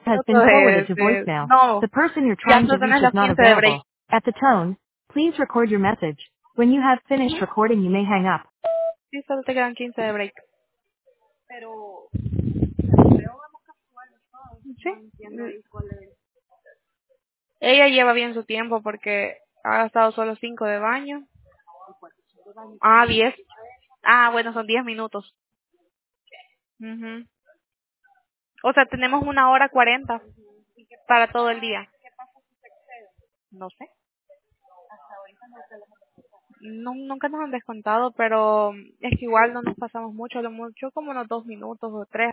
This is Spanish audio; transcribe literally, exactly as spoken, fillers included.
has been Eso forwarded de, to de- voicemail. no, The person you're ya trying to no reach tenés is los not quince de break. available. At the tone, please record your message. When you have finished Ujú. recording, you may hang up. Sí, solo te quedan quince de break. Sí. Ella lleva bien su tiempo porque ha gastado solo cinco de baño. Ah, diez. Ah, bueno, son diez minutos. Ujú. O sea, tenemos una hora cuarenta para todo el día. No sé. No, nunca nos han descontado, pero es que igual no nos pasamos mucho, lo mucho como unos dos minutos o tres.